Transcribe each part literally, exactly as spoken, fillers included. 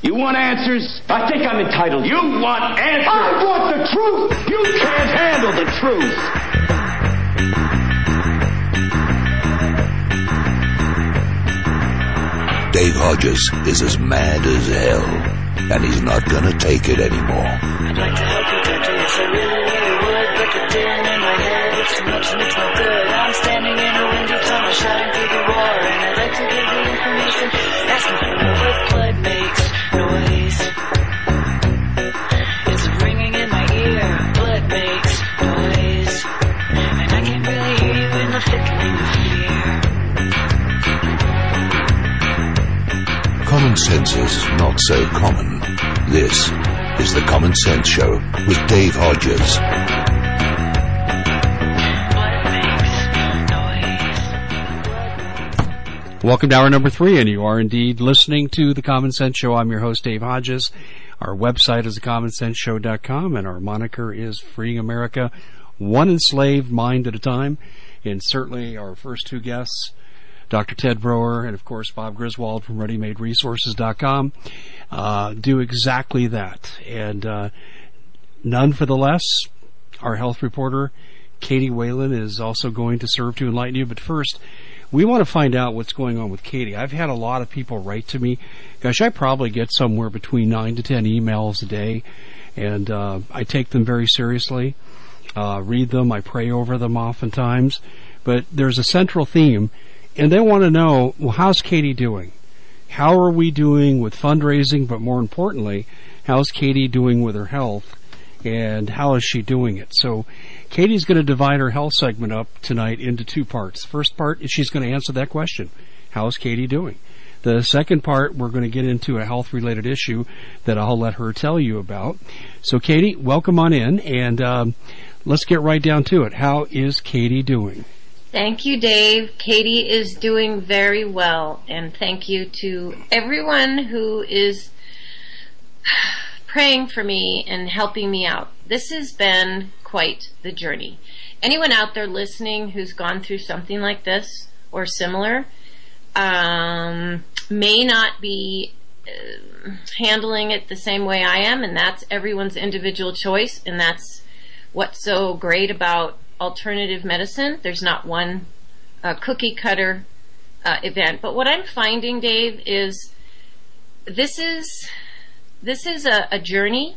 You want answers? I think I'm entitled. You want answers? I want the truth! You can't handle the truth! Dave Hodges is as mad as hell, and he's not gonna take it anymore. I'd like to help you, Doctor, yes, I really, really would, but the din in my head, it's too much and it's no good. I'm standing in a windy tunnel, shouting through the roar, and I'd like to give you information, asking for more, but blood makes noise. It's ringing in my ear, blood makes noise, and I can't really hear you in the flickering of fear. Common sense is not so common. This is the Common Sense Show with Dave Hodges. Welcome to hour number three, and you are indeed listening to the Common Sense Show. I'm your host, Dave Hodges. Our website is the common sense show dot com, and our moniker is Freeing America, one enslaved mind at a time. And certainly our first two guests, Doctor Ted Broer and, of course, Bob Griswold from ready made resources dot com, uh, do exactly that. And uh, none for the less, our health reporter, Katie Whalen, is also going to serve to enlighten you. But first, we want to find out what's going on with Katie. I've had a lot of people write to me. Gosh, I probably get somewhere between nine to ten emails a day, and uh, I take them very seriously, uh, read them, I pray over them oftentimes. But there's a central theme, and they want to know, well, how's Katie doing? How are we doing with fundraising, but more importantly, how's Katie doing with her health, and how is she doing it? So Katie's going to divide her health segment up tonight into two parts. The first part is she's going to answer that question. How's Katie doing? The second part, we're going to get into a health-related issue that I'll let her tell you about. So, Katie, welcome on in, and um, let's get right down to it. How is Katie doing? Thank you, Dave. Katie is doing very well, and thank you to everyone who is praying for me and helping me out. This has been quite the journey. Anyone out there listening who's gone through something like this or similar um, may not be uh, handling it the same way I am, and that's everyone's individual choice, and that's what's so great about alternative medicine. There's not one uh, cookie cutter uh, event. But what I'm finding, Dave, is this is this is a, a journey,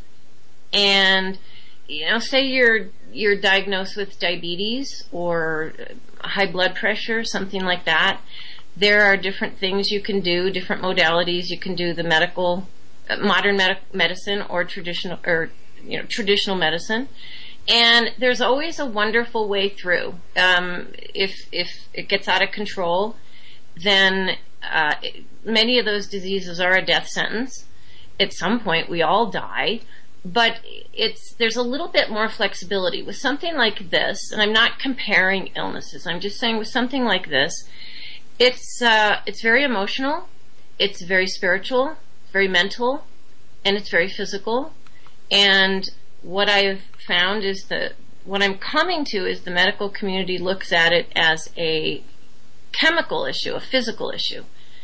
and you know, say you're you're diagnosed with diabetes or high blood pressure, something like that. There are different things you can do, different modalities. You can do the medical, uh, modern med- medicine, or traditional, or you know, traditional medicine. And there's always a wonderful way through. Um, if if it gets out of control, then uh, it, many of those diseases are a death sentence. At some point, we all die. But it's there's a little bit more flexibility with something like this. And I'm not comparing illnesses. I'm just saying with something like this, it's uh, it's very emotional, it's very spiritual, very mental, and it's very physical. And what I've found is that what I'm coming to is the medical community looks at it as a chemical issue, a physical issue.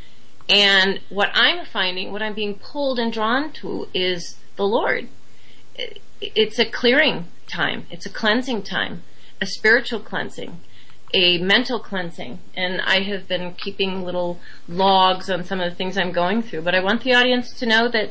And what I'm finding, what I'm being pulled and drawn to is the Lord. It's a clearing time. It's a cleansing time, a spiritual cleansing, a mental cleansing. And I have been keeping little logs on some of the things I'm going through. But I want the audience to know that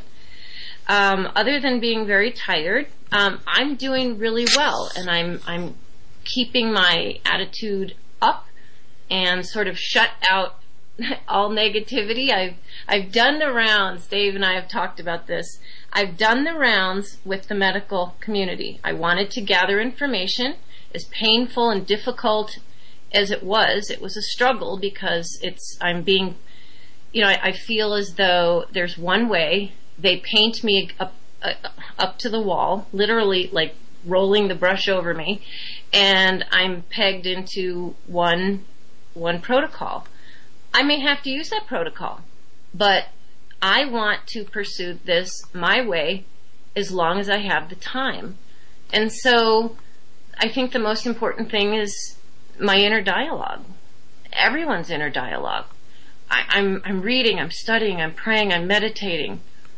um, other than being very tired, Um, I'm doing really well, and I'm I'm keeping my attitude up and sort of shut out all negativity. I've I've done the rounds. Dave and I have talked about this. I've done the rounds with the medical community. I wanted to gather information. As painful and difficult as it was, it was a struggle because it's I'm being, you know, I, I feel as though there's one way. They paint me up. Uh, up to the wall, literally like rolling the brush over me, and I'm pegged into one one protocol. I may have to use that protocol, but I want to pursue this my way as long as I have the time. And so I think the most important thing is my inner dialogue. Everyone's inner dialogue. I, I'm I'm reading, I'm studying, I'm praying, I'm meditating.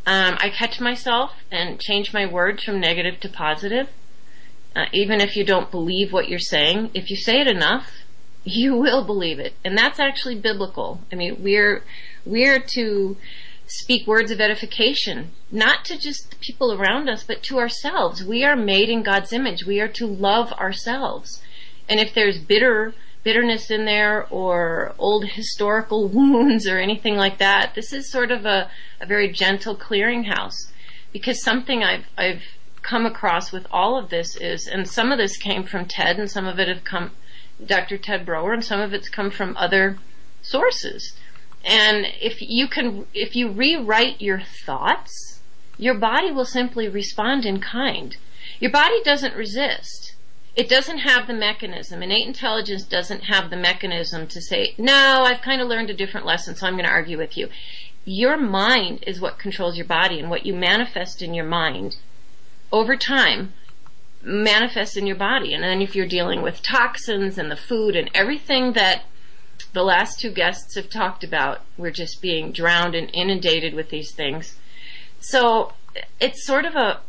Um, I catch myself and change my words from negative to positive. Uh, even if you don't believe what you're saying, if you say it enough, you will believe it. And that's actually biblical. I mean, we're, we're to speak words of edification, not to just the people around us, but to ourselves. We are made in God's image. We are to love ourselves. And if there's bitter, bitterness in there or old historical wounds or anything like that, this is sort of a, a very gentle clearinghouse. Because something I've, I've come across with all of this is, and some of this came from Ted and some of it have come, Doctor Ted Brower, and some of it's come from other sources. And if you can, if you rewrite your thoughts, your body will simply respond in kind. Your body doesn't resist. It doesn't have the mechanism. Innate intelligence doesn't have the mechanism to say, no, I've kind of learned a different lesson, so I'm going to argue with you. Your mind is what controls your body, and what you manifest in your mind over time manifests in your body. And then if you're dealing with toxins and the food and everything that the last two guests have talked about, we're just being drowned and inundated with these things. So it's sort of a,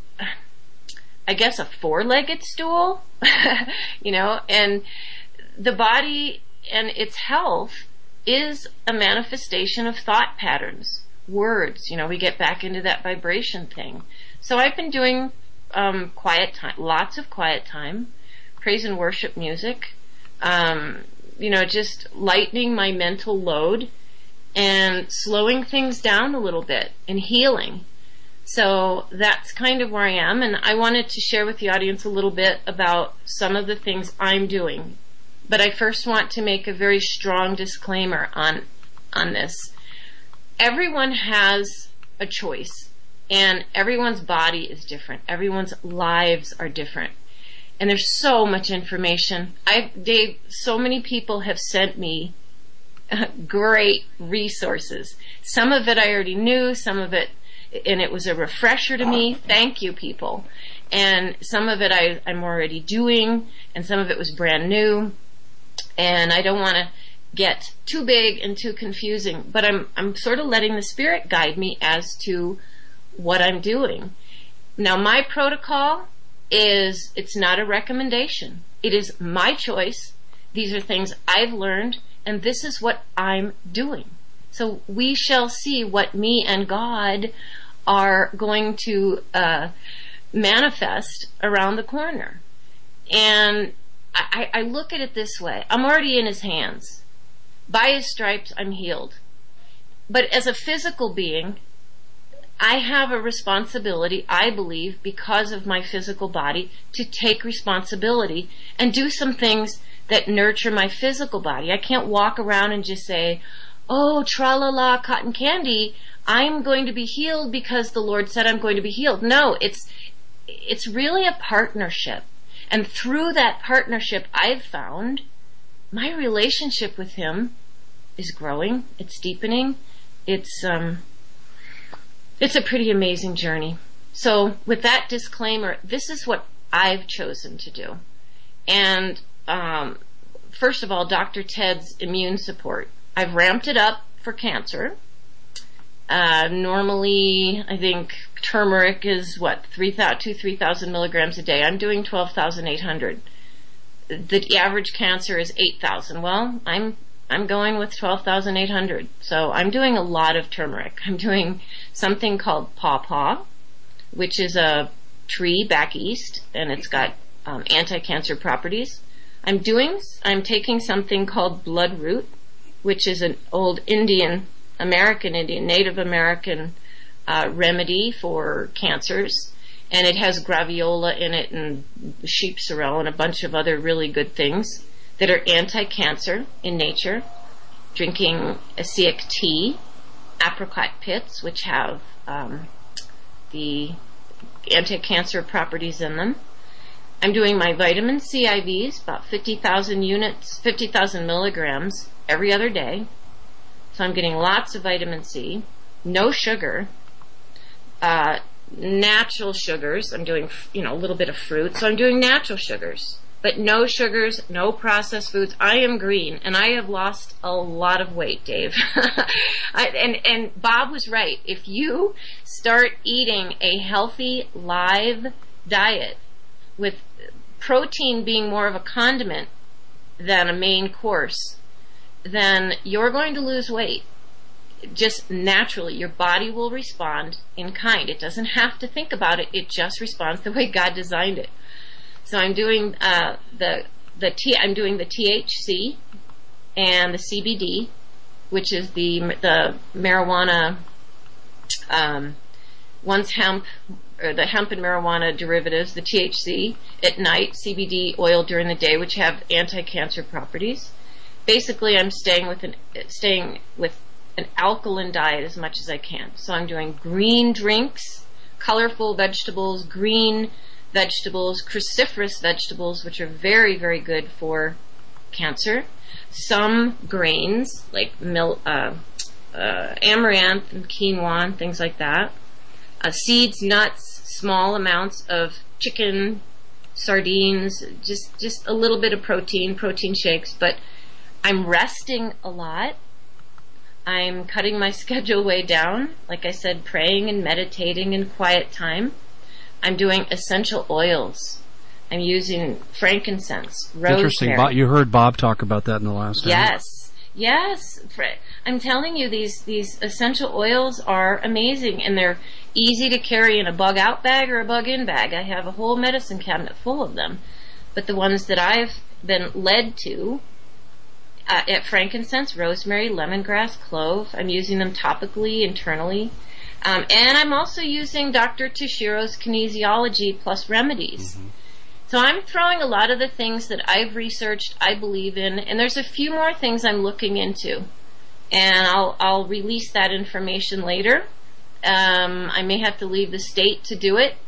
I guess, a four-legged stool, you know, and the body and its health is a manifestation of thought patterns, words. You know, we get back into that vibration thing. So I've been doing um, quiet time, lots of quiet time, praise and worship music, um, you know, just lightening my mental load and slowing things down a little bit and healing. So that's kind of where I am, and I wanted to share with the audience a little bit about some of the things I'm doing. But I first want to make a very strong disclaimer on on this. Everyone has a choice, and everyone's body is different. Everyone's lives are different. And there's so much information. I, Dave, so many people have sent me uh, great resources. Some of it I already knew, some of it, and it was a refresher to me. Thank you, people. And some of it I, I'm already doing, and some of it was brand new. And I don't want to get too big and too confusing, but I'm I'm sort of letting the Spirit guide me as to what I'm doing. Now, my protocol is, it's not a recommendation. It is my choice. These are things I've learned, and this is what I'm doing. So we shall see what me and God are going to uh, manifest around the corner. And I, I look at it this way. I'm already in His hands. By His stripes, I'm healed. But as a physical being, I have a responsibility, I believe, because of my physical body, to take responsibility and do some things that nurture my physical body. I can't walk around and just say, oh, tra-la-la, cotton candy, I'm going to be healed because the Lord said I'm going to be healed. No, it's it's really a partnership. And through that partnership, I've found my relationship with Him is growing, it's deepening, it's um It's a pretty amazing journey. So with that disclaimer, this is what I've chosen to do. And um, first of all, Doctor Ted's immune support. I've ramped it up for cancer. Uh, normally, I think turmeric is what, three thousand, two, three thousand milligrams a day. I'm doing twelve thousand eight hundred. The average cancer is eight thousand. Well, I'm I'm going with twelve thousand eight hundred. So I'm doing a lot of turmeric. I'm doing something called pawpaw, which is a tree back east, and it's got um, anti-cancer properties. I'm doing, I'm taking something called bloodroot, which is an old Indian, American Indian, Native American uh, remedy for cancers. And it has graviola in it and sheep sorrel and a bunch of other really good things that are anti-cancer in nature. Drinking Asiatic tea, apricot pits, which have um, the anti-cancer properties in them. I'm doing my vitamin C I Vs, about fifty thousand units, fifty thousand milligrams every other day. So I'm getting lots of vitamin C, no sugar, uh, natural sugars. I'm doing, you know, a little bit of fruit. So I'm doing natural sugars. but no sugars, no processed foods. I am green, and I have lost a lot of weight, Dave. I, and, and Bob was right. If you start eating a healthy, live diet with protein being more of a condiment than a main course, then you're going to lose weight. Just naturally, your body will respond in kind. It doesn't have to think about it. It just responds the way God designed it. So I'm doing uh, the the T. I'm doing the T H C and the C B D, which is the the marijuana. Um, one's hemp, or the hemp and marijuana derivatives. The T H C at night, C B D oil during the day, which have anti-cancer properties. Basically, I'm staying with an staying with an alkaline diet as much as I can. So I'm doing green drinks, colorful vegetables, green vegetables, cruciferous vegetables, which are very, very good for cancer. Some grains, like mil, uh, uh, amaranth and quinoa and things like that. Uh, seeds, nuts, small amounts of chicken, sardines, just, just a little bit of protein, protein shakes. But I'm resting a lot. I'm cutting my schedule way down. Like I said, praying and meditating in quiet time. I'm doing essential oils. I'm using frankincense, rosemary. Interesting. Bob, you heard Bob talk about that in the last Yes. Yes. I'm telling you, these, these essential oils are amazing, and they're easy to carry in a bug-out bag or a bug-in bag. I have a whole medicine cabinet full of them. But the ones that I've been led to, Uh, at frankincense, rosemary, lemongrass, clove. I'm using them topically, internally. Um, and I'm also using Doctor Toshiro's Kinesiology plus remedies. Mm-hmm. So I'm throwing a lot of the things that I've researched, I believe in, and there's a few more things I'm looking into. And I'll, I'll release that information later. Um, I may have to leave the state to do it,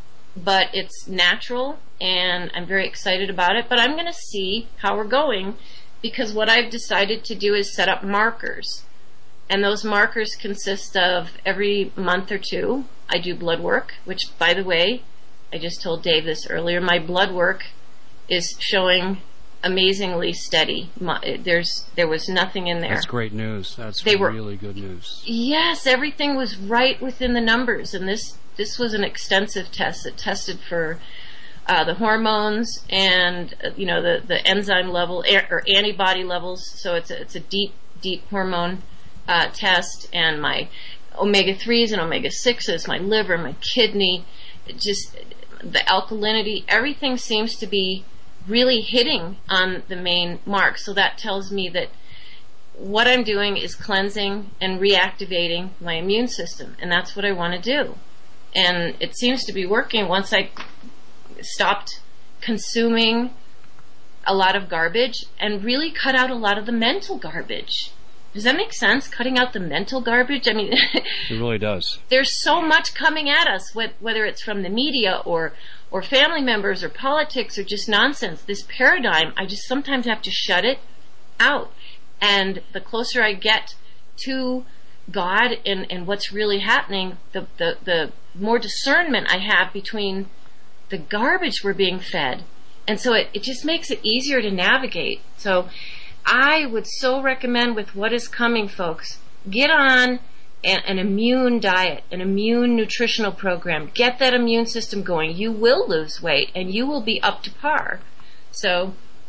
but it's natural, and I'm very excited about it. But I'm going to see how we're going, because what I've decided to do is set up markers. And those markers consist of every month or two, I do blood work, which, by the way, I just told Dave this earlier, my blood work is showing amazingly steady. My, there's There was nothing in there. That's great news. That's they really were, good news. Yes, everything was right within the numbers. And this, this was an extensive test that tested for Uh, the hormones and uh, you know the, the enzyme level a- or antibody levels. So it's a, it's a deep deep hormone uh, test, and my omega threes and omega sixes, my liver, my kidney, just the alkalinity. Everything seems to be really hitting on the main mark. So that tells me that what I'm doing is cleansing and reactivating my immune system, and that's what I want to do. And it seems to be working once I stopped consuming a lot of garbage and really cut out a lot of the mental garbage. Does that make sense? Cutting out the mental garbage? I mean, it really does. There's so much coming at us, whether it's from the media or, or family members or politics or just nonsense. This paradigm, I just sometimes have to shut it out. And the closer I get to God and, and what's really happening, the, the, the more discernment I have between the garbage we're being fed. And so it, it just makes it easier to navigate. So I would so recommend, with what is coming, folks, get on an, an immune diet, an immune nutritional program. Get that immune system going. You will lose weight and you will be up to par. So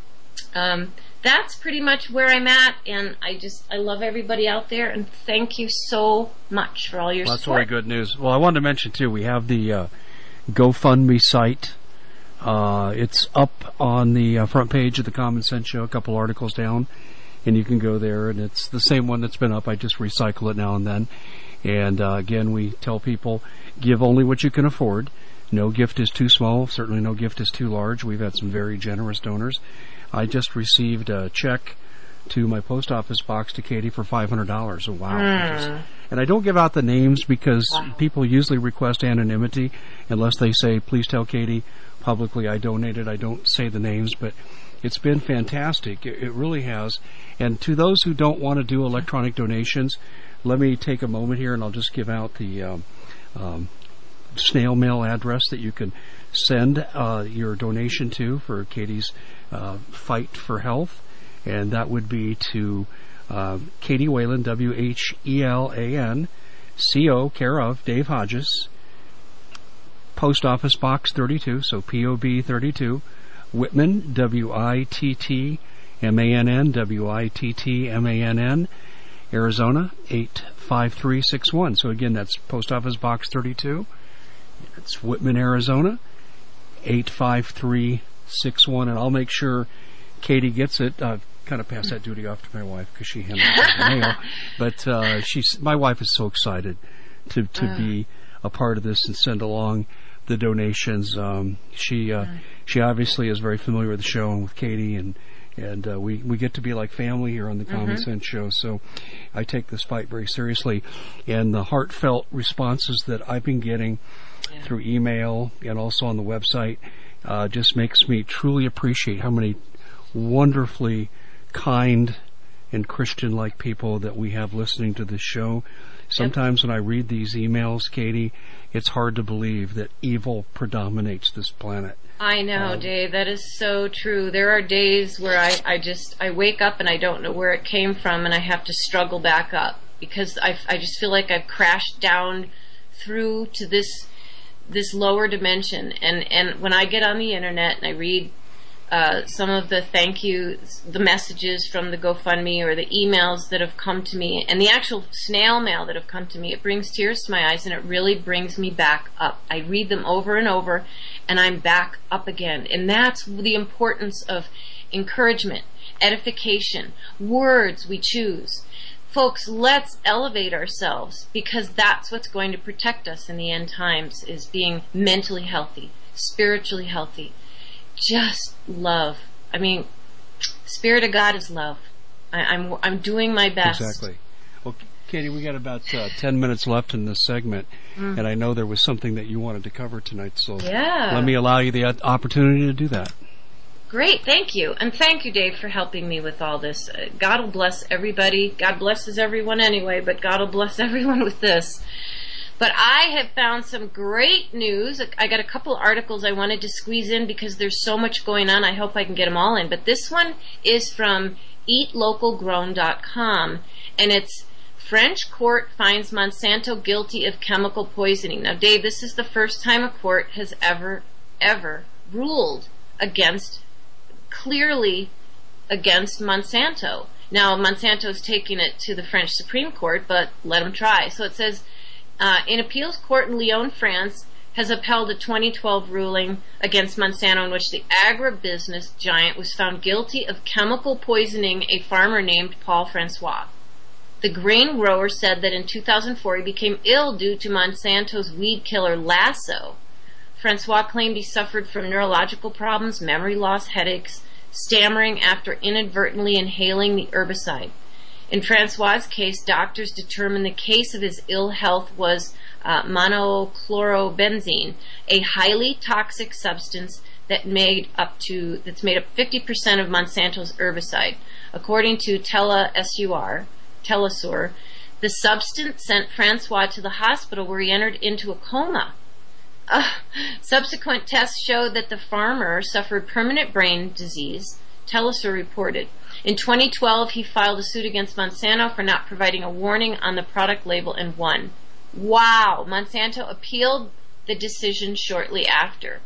um, that's pretty much where I'm at, and I just, I love everybody out there, and thank you so much for all your well, that's support. That's very good news. Well, I wanted to mention, too, we have the uh, GoFundMe site. Uh, it's up on the uh, front page of the Common Sense Show, a couple articles down, and you can go there, and it's the same one that's been up. I just recycle it now and then. And uh, again, we tell people, give only what you can afford. No gift is too small. Certainly no gift is too large. We've had some very generous donors. I just received a check to my post office box to Katie for five hundred dollars. Oh, wow. Mm. Just, and I don't give out the names because wow. people usually request anonymity unless they say, please tell Katie publicly I donated. I don't say the names, but it's been fantastic. It, it really has. And to those who don't want to do electronic donations, let me take a moment here and I'll just give out the um, um, snail mail address that you can send uh, your donation to for Katie's uh, fight for health, and that would be to uh, Katie Whelan, W H E L A N, C O, care of Dave Hodges, Post Office Box thirty-two, so P O B thirty-two, Whitman, W I T T M A N N, W I T T M A N N, Arizona, eight five three six one. So again, that's Post Office Box thirty-two. It's Whitman, Arizona, eight five three six one. And I'll make sure Katie gets it. I've kind of passed that duty off to my wife because she handles the mail. But uh, she's, my wife is so excited to, to uh. be a part of this and send along the donations. Um, she uh, uh. she obviously is very familiar with the show and with Katie, and And uh, we, we get to be like family here on the Common mm-hmm. Sense Show. So I take this fight very seriously. And the heartfelt responses that I've been getting yeah. through email and also on the website uh, just makes me truly appreciate how many wonderfully kind and Christian-like people that we have listening to this show. Sometimes yep. when I read these emails, Katie, it's hard to believe that evil predominates this planet. I know, um, Dave. That is so true. There are days where I, I just, I wake up and I don't know where it came from, and I have to struggle back up because I, I just feel like I've crashed down through to this, this lower dimension. And, and when I get on the internet and I read uh, some of the thank you, the messages from the GoFundMe or the emails that have come to me and the actual snail mail that have come to me, it brings tears to my eyes and it really brings me back up. I read them over and over and I'm back up again. And that's the importance of encouragement, edification, words we choose. Folks, let's elevate ourselves because that's what's going to protect us in the end times, is being mentally healthy, spiritually healthy. Just love. I mean, Spirit of God is love. I, I'm I'm doing my best. Exactly. Well, Katie, we got about uh, ten minutes left in this segment, mm. and I know there was something that you wanted to cover tonight, so yeah. let me allow you the opportunity to do that. Great, thank you. And thank you, Dave, for helping me with all this. Uh, God will bless everybody. God blesses everyone anyway, but God will bless everyone with this. But I have found some great news. I got a couple articles I wanted to squeeze in because there's so much going on. I hope I can get them all in. But this one is from eat local grown dot com, and it's French court finds Monsanto guilty of chemical poisoning. Now, Dave, this is the first time a court has ever, ever ruled against, clearly against Monsanto. Now, Monsanto's taking it to the French Supreme Court, but let them try. So it says, Uh, an appeals court in Lyon, France, has upheld a twenty twelve ruling against Monsanto in which the agribusiness giant was found guilty of chemical poisoning a farmer named Paul Francois. The grain grower said that in two thousand four he became ill due to Monsanto's weed killer Lasso. Francois claimed he suffered from neurological problems, memory loss, headaches, stammering after inadvertently inhaling the herbicide. In Francois' case, doctors determined the case of his ill health was uh, monochlorobenzene, a highly toxic substance that made up to that's made up fifty percent of Monsanto's herbicide. According to Telesur, Telesur, the substance sent Francois to the hospital where he entered into a coma. Uh, subsequent tests showed that the farmer suffered permanent brain disease, Telesur reported. In twenty twelve, he filed a suit against Monsanto for not providing a warning on the product label and won. Wow! Monsanto appealed the decision shortly after.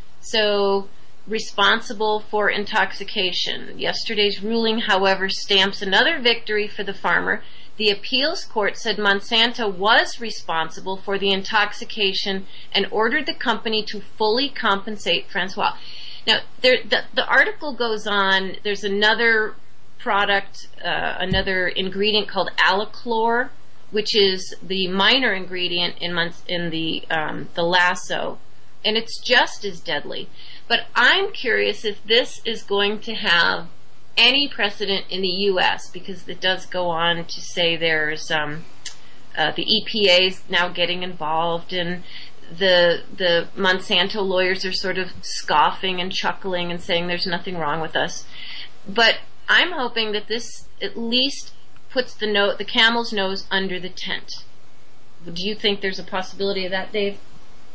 So, responsible for intoxication. Yesterday's ruling, however, stamps another victory for the farmer. The appeals court said Monsanto was responsible for the intoxication and ordered the company to fully compensate Francois. Now, there, the, the article goes on. There's another product, uh, another ingredient called Alachlor, which is the minor ingredient in Mons- in the um, the Lasso, and it's just as deadly. But I'm curious if this is going to have any precedent in the U S because it does go on to say there's um, uh, the E P A is now getting involved, and the the Monsanto lawyers are sort of scoffing and chuckling and saying there's nothing wrong with us. But I'm hoping that this at least puts the no- the camel's nose under the tent. Do you think there's a possibility of that, Dave?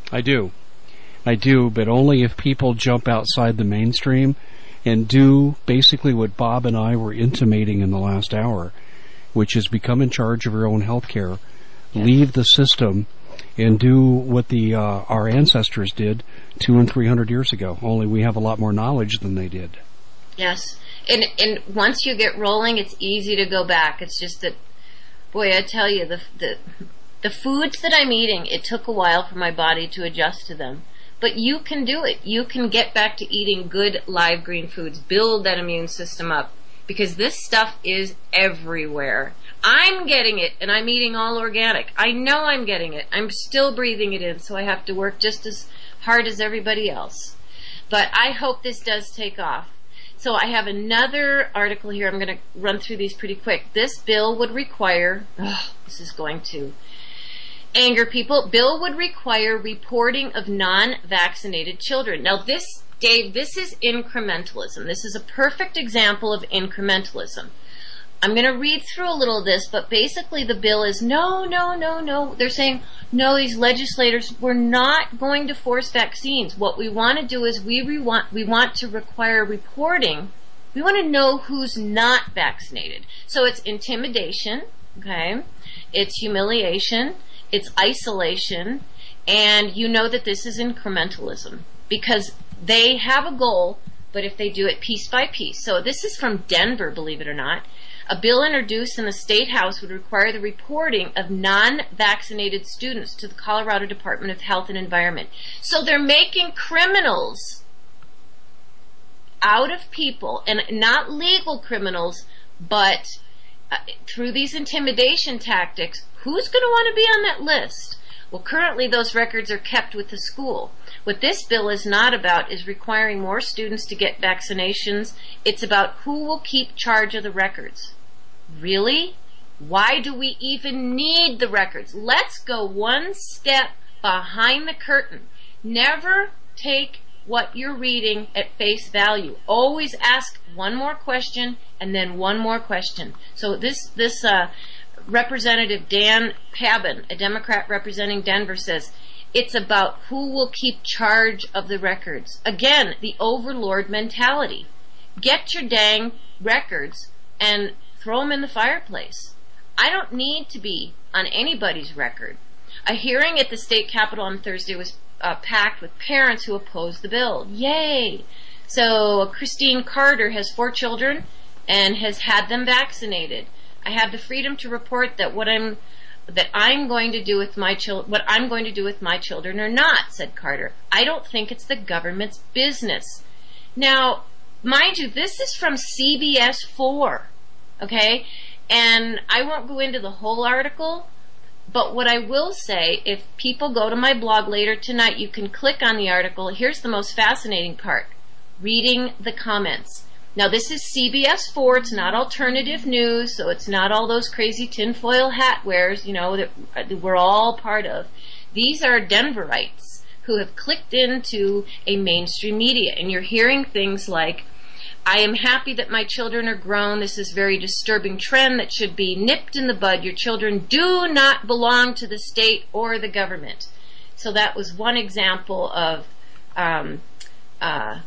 I do. I do, but only if people jump outside the mainstream and do basically what Bob and I were intimating in the last hour, which is become in charge of your own health care, leave the system, and do what the uh, our ancestors did two and three hundred years ago. Only we have a lot more knowledge than they did. Yes, and and once you get rolling, it's easy to go back. It's just that, boy, I tell you, the the the foods that I'm eating, it took a while for my body to adjust to them. But you can do it. You can get back to eating good live green foods. Build that immune system up, because this stuff is everywhere. I'm getting it, and I'm eating all organic. I know I'm getting it. I'm still breathing it in, so I have to work just as hard as everybody else. But I hope this does take off. So I have another article here. I'm going to run through these pretty quick. This bill would require, oh, this is going to anger people. Bill would require reporting of non-vaccinated children. Now this, Dave, this is incrementalism. This is a perfect example of incrementalism. I'm going to read through a little of this, but basically the bill is no, no, no, no. They're saying, no, these legislators, we're not going to force vaccines. What we want to do is we re- want, we want to require reporting. We want to know who's not vaccinated. So it's intimidation, okay? It's humiliation. It's isolation. And you know that this is incrementalism because they have a goal, but if they do it piece by piece. So this is from Denver, believe it or not. A bill introduced in the State House would require the reporting of non-vaccinated students to the Colorado Department of Health and Environment. So they're making criminals out of people, and not legal criminals, but uh, through these intimidation tactics, who's going to want to be on that list? Well, currently those records are kept with the school. What this bill is not about is requiring more students to get vaccinations. It's about who will keep charge of the records. Really? Why do we even need the records? Let's go one step behind the curtain. Never take what you're reading at face value. Always ask one more question and then one more question. So this, this, uh, Representative Dan Pabin, a Democrat representing Denver, says, it's about who will keep charge of the records. Again, the overlord mentality. Get your dang records and throw them in the fireplace. I don't need to be on anybody's record. A hearing at the state capitol on Thursday was uh, packed with parents who opposed the bill. Yay! So Christine Carter has four children and has had them vaccinated. I have the freedom to report that what I'm that I'm going to do with my chil- what I'm going to do with my children or not, said Carter. I don't think it's the government's business. Now, mind you, this is from C B S four, okay? And I won't go into the whole article, but what I will say, if people go to my blog later tonight, you can click on the article. Here's the most fascinating part, reading the comments. Now, this is C B S four. It's not alternative news, so it's not all those crazy tinfoil hat wears, you know, that we're all part of. These are Denverites who have clicked into a mainstream media, and you're hearing things like, I am happy that my children are grown. This is a very disturbing trend that should be nipped in the bud. Your children do not belong to the state or the government. So that was one example of um, uh,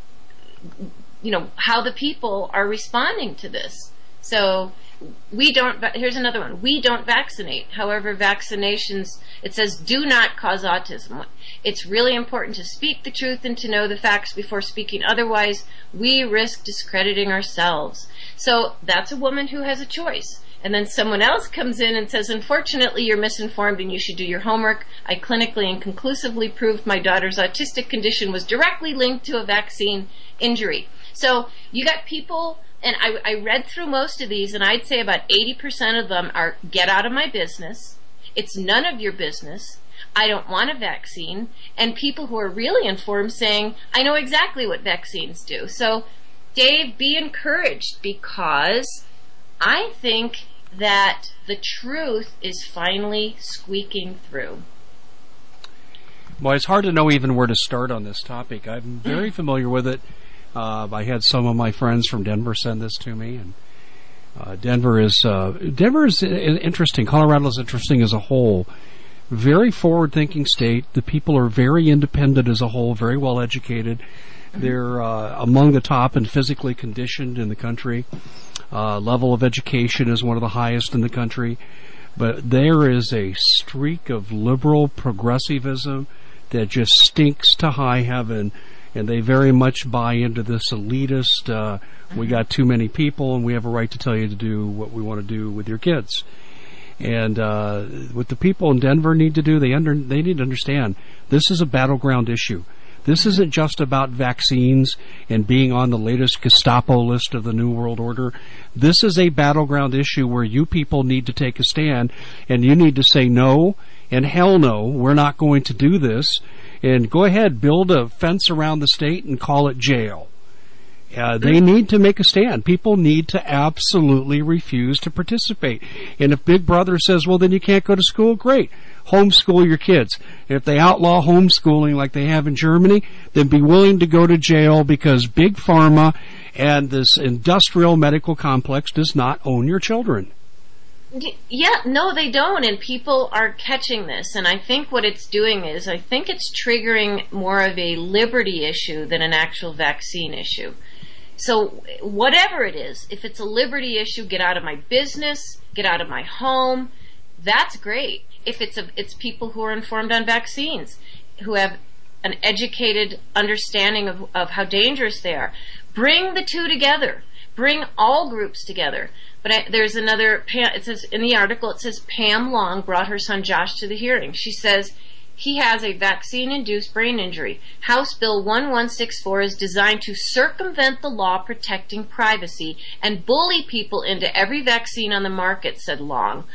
you know, how the people are responding to this. So we don't, here's another one. We don't vaccinate. However, vaccinations, it says, do not cause autism. It's really important to speak the truth and to know the facts before speaking. Otherwise, we risk discrediting ourselves. So that's a woman who has a choice. And then someone else comes in and says, unfortunately, you're misinformed and you should do your homework. I clinically and conclusively proved my daughter's autistic condition was directly linked to a vaccine injury. So you got people, and I, I read through most of these, and I'd say about eighty percent of them are, get out of my business, it's none of your business, I don't want a vaccine, and people who are really informed saying, I know exactly what vaccines do. So, Dave, be encouraged, because I think that the truth is finally squeaking through. Well, it's hard to know even where to start on this topic. I'm very familiar with it. Uh, I had some of my friends from Denver send this to me, and uh, Denver is uh, Denver is interesting. Colorado is interesting as a whole very forward-thinking state. The people are very independent as a whole, very well educated. They're uh, among the top and physically conditioned in the country. Uh, level of education is one of the highest in the country. But there is a streak of liberal progressivism that just stinks to high heaven, and they very much buy into this elitist, uh, we got too many people and we have a right to tell you to do what we want to do with your kids. And uh, what the people in Denver need to do, they under, they need to understand, this is a battleground issue. This isn't just about vaccines and being on the latest Gestapo list of the New World Order. This is a battleground issue where you people need to take a stand, and you need to say no, and hell no, we're not going to do this. And go ahead, build a fence around the state and call it jail. Uh, they need to make a stand. People need to absolutely refuse to participate. And if Big Brother says, well, then you can't go to school, great. Homeschool your kids. If they outlaw homeschooling like they have in Germany, then be willing to go to jail, because Big Pharma and this industrial medical complex does not own your children. Yeah, no, they don't, and people are catching this, and I think what it's doing is, I think it's triggering more of a liberty issue than an actual vaccine issue. So whatever it is, if it's a liberty issue, get out of my business, get out of my home, that's great. If it's a, it's people who are informed on vaccines, who have an educated understanding of, of how dangerous they are. Bring the two together. Bring all groups together. But I, there's another, it says in the article, it says Pam Long brought her son Josh to the hearing. She says he has a vaccine-induced brain injury. House Bill eleven sixty-four is designed to circumvent the law protecting privacy and bully people into every vaccine on the market, said Long.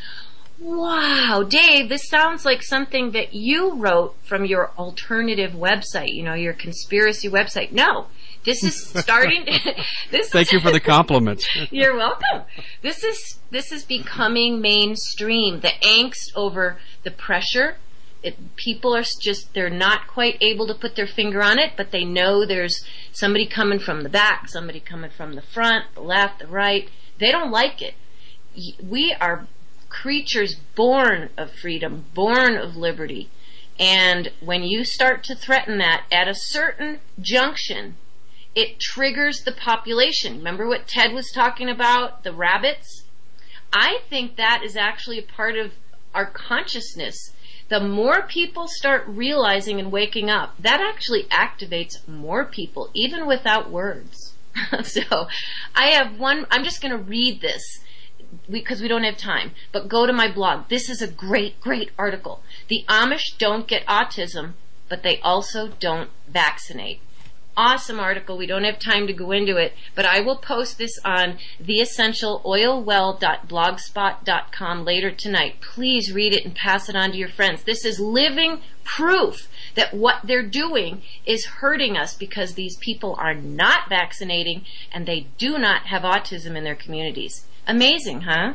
Wow, Dave, this sounds like something that you wrote from your alternative website, you know, your conspiracy website. No. This is starting. this Thank is, you for the compliments. You're welcome. This is this is becoming mainstream. The angst over the pressure. It, people are just, they're not quite able to put their finger on it, but they know there's somebody coming from the back, somebody coming from the front, the left, the right. They don't like it. We are creatures born of freedom, born of liberty. And when you start to threaten that at a certain junction, it triggers the population. Remember what Ted was talking about, the rabbits? I think that is actually a part of our consciousness. The more people start realizing and waking up, that actually activates more people, even without words. So I have one, I'm just going to read this because we don't have time, but go to my blog. This is a great, great article. The Amish don't get autism, but they also don't vaccinate. Awesome article. We don't have time to go into it, but I will post this on the essential oil well dot blogspot dot com later tonight. Please read it and pass it on to your friends. This is living proof that what they're doing is hurting us, because these people are not vaccinating and they do not have autism in their communities. Amazing, huh?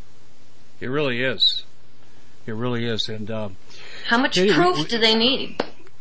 It really is. It really is. And uh, how much it, proof it, do they need?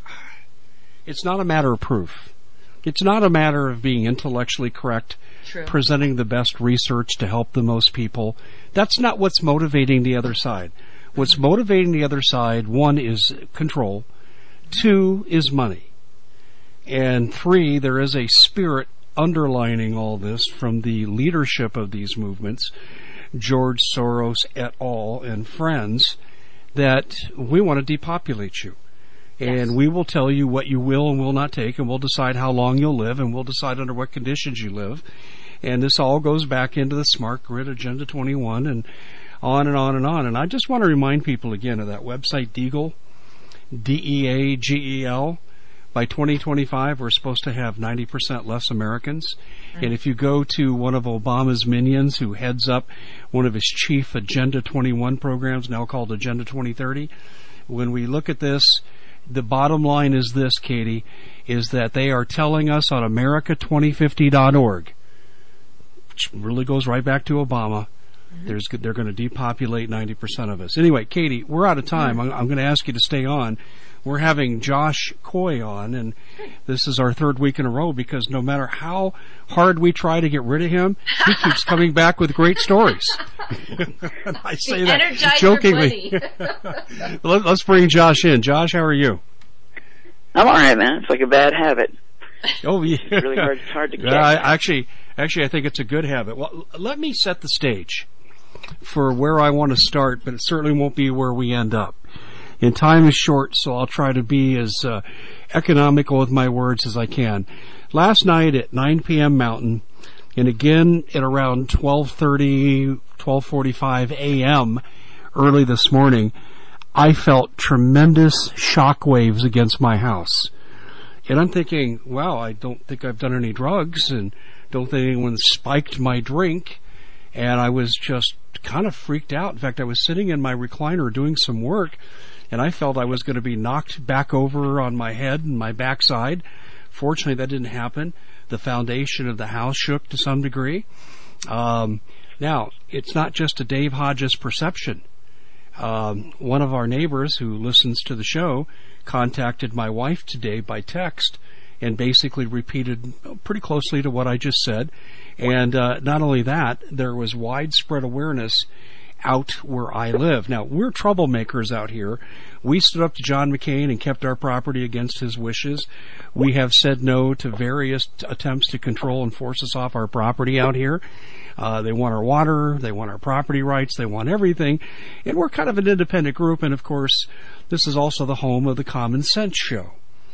It's not a matter of proof. It's not a matter of being intellectually correct, True. Presenting the best research to help the most people. That's not what's motivating the other side. What's motivating the other side, one, is control. Two, is money. And three, there is a spirit underlining all this from the leadership of these movements, George Soros et al. And friends, that we want to depopulate you. And yes. we will tell you what you will and will not take, and we'll decide how long you'll live, and we'll decide under what conditions you live. And this all goes back into the Smart Grid Agenda twenty-one and on and on and on. And I just want to remind people again of that website, Deagle, D E A G E L. By twenty twenty-five, we're supposed to have ninety percent less Americans. Mm-hmm. And if you go to one of Obama's minions who heads up one of his chief Agenda twenty-one programs, now called Agenda twenty thirty, when we look at this, the bottom line is this, Katie, is that they are telling us on America twenty fifty dot org, which really goes right back to Obama, There's they're going to depopulate ninety percent of us. Anyway, Katie, we're out of time. I'm, I'm going to ask you to stay on. We're having Josh Coy on, and this is our third week in a row because no matter how hard we try to get rid of him, he keeps coming back with great stories. I say that Energizer jokingly. Let, let's bring Josh in. Josh, how are you? I'm all right, man. It's like a bad habit. Oh, yeah. It's really hard. It's hard to get. Yeah, I, actually, actually, I think it's a good habit. Well, let me set the stage for where I want to start, but it certainly won't be where we end up. And time is short, so I'll try to be as uh, economical with my words as I can. Last night at nine p.m. Mountain, and again at around twelve thirty, twelve forty-five a.m. early this morning, I felt tremendous shock waves against my house. And I'm thinking, wow, I don't think I've done any drugs, and don't think anyone spiked my drink. And I was just kind of freaked out. In fact, I was sitting in my recliner doing some work, and I felt I was going to be knocked back over on my head and my backside. Fortunately, that didn't happen. The foundation of the house shook to some degree. Um, now, it's not just a Dave Hodges perception. Um, one of our neighbors who listens to the show contacted my wife today by text and basically repeated pretty closely to what I just said. And uh, not only that, there was widespread awareness out where I live. Now, we're troublemakers out here. We stood up to John McCain and kept our property against his wishes. We have said no to various t- attempts to control and force us off our property out here. Uh, they want our water, they want our property rights, they want everything. And we're kind of an independent group, and of course, this is also the home of the Common Sense Show.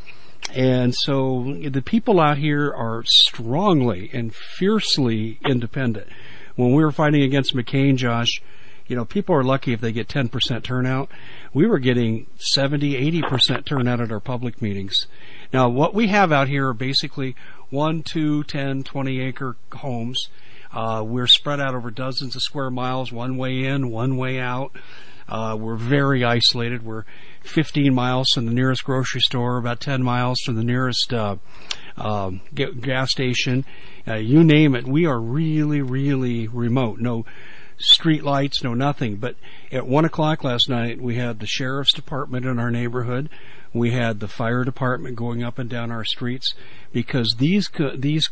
And so the people out here are strongly and fiercely independent. When we were fighting against McCain, Josh, you know, people are lucky if they get ten percent turnout. We were getting seventy, eighty percent turnout at our public meetings. Now, what we have out here are basically one, two, ten, twenty acre homes. Uh, we're spread out over dozens of square miles, one way in, one way out. Uh, we're very isolated. We're fifteen miles from the nearest grocery store, about ten miles from the nearest uh, uh, gas station. Uh, you name it. We are really, really remote. No street lights, no nothing. But at one o'clock last night, we had the sheriff's department in our neighborhood. We had the fire department going up and down our streets because these these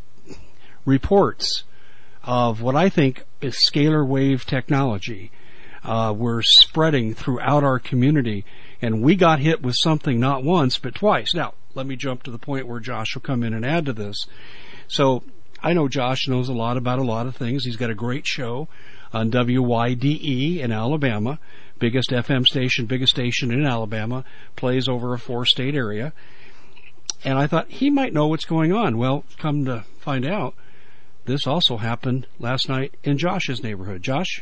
reports of what I think is scalar wave technology uh, were spreading throughout our community, and we got hit with something not once but twice. Now, let me jump to the point where Josh will come in and add to this. So I know Josh knows a lot about a lot of things. He's got a great show on W Y D E in Alabama, biggest F M station, biggest station in Alabama, plays over a four-state area. And I thought he might know what's going on. Well, come to find out, this also happened last night in Josh's neighborhood. Josh?